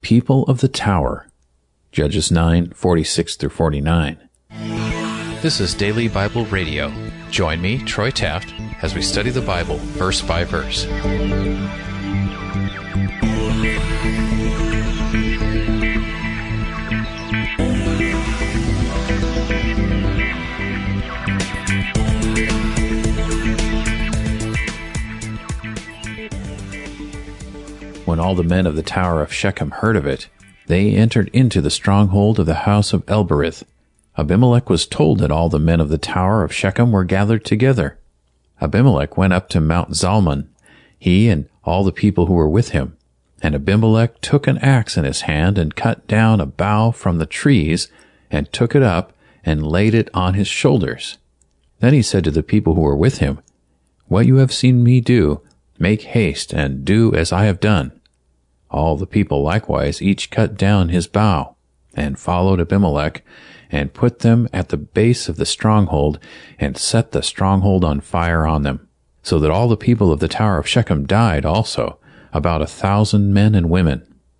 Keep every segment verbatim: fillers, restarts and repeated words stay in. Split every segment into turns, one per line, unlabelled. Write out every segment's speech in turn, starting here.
People of the Tower, Judges nine, forty-six through forty-nine.
This is Daily Bible Radio. Join me, Troy Taft, as we study the Bible verse by verse.
When all the men of the Tower of Shechem heard of it, they entered into the stronghold of the house of Elberith. Abimelech was told that all the men of the Tower of Shechem were gathered together. Abimelech went up to Mount Zalmon, he and all the people who were with him. And Abimelech took an axe in his hand and cut down a bough from the trees and took it up and laid it on his shoulders. Then he said to the people who were with him, "What you have seen me do, make haste and do as I have done." All the people likewise each cut down his bough, and followed Abimelech, and put them at the base of the stronghold, and set the stronghold on fire on them, so that all the people of the Tower of Shechem died also, about a thousand men and women.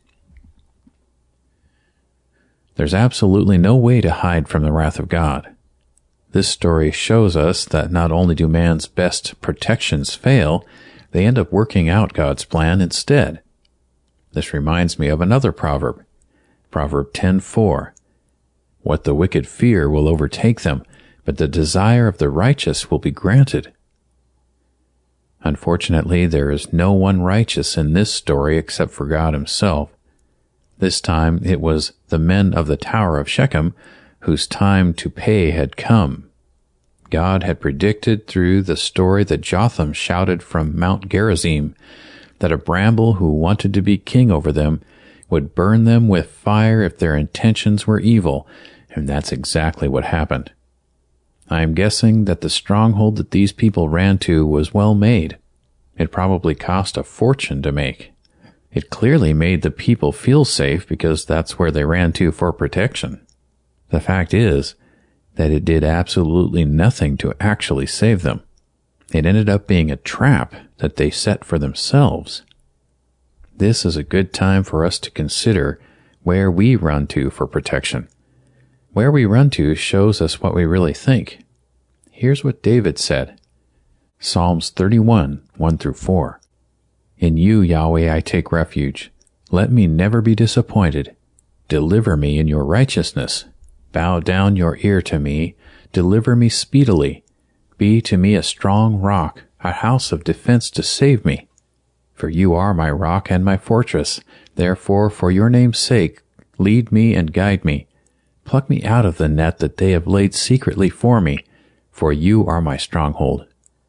There's absolutely no way to hide from the wrath of God. This story shows us that not only do man's best protections fail, they end up working out God's plan instead. This reminds me of another proverb, Proverb ten four. What the wicked fear will overtake them, but the desire of the righteous will be granted. Unfortunately, there is no one righteous in this story except for God himself. This time it was the men of the Tower of Shechem whose time to pay had come. God had predicted through the story that Jotham shouted from Mount Gerizim that a bramble who wanted to be king over them would burn them with fire if their intentions were evil, and that's exactly what happened. I am guessing that the stronghold that these people ran to was well made. It probably cost a fortune to make. It clearly made the people feel safe because that's where they ran to for protection. The fact is that it did absolutely nothing to actually save them. It ended up being a trap that they set for themselves. This is a good time for us to consider where we run to for protection. Where we run to shows us what we really think. Here's what David said. Psalms thirty-one, one through four. In you, Yahweh, I take refuge. Let me never be disappointed. Deliver me in your righteousness. Bow down your ear to me. Deliver me speedily. Be to me a strong rock, a house of defense to save me. For you are my rock and my fortress. Therefore, for your name's sake, lead me and guide me. Pluck me out of the net that they have laid secretly for me, for you are my stronghold.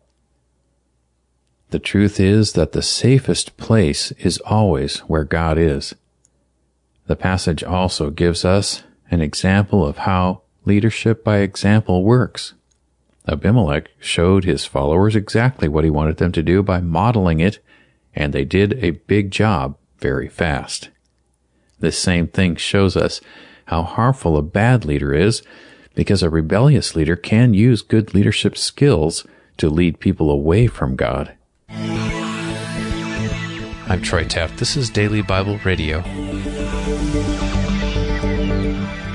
The truth is that the safest place is always where God is. The passage also gives us an example of how leadership by example works. Abimelech showed his followers exactly what he wanted them to do by modeling it, and they did a big job very fast. This same thing shows us how harmful a bad leader is, because a rebellious leader can use good leadership skills to lead people away from God.
I'm Troy Taft. This is Daily Bible Radio.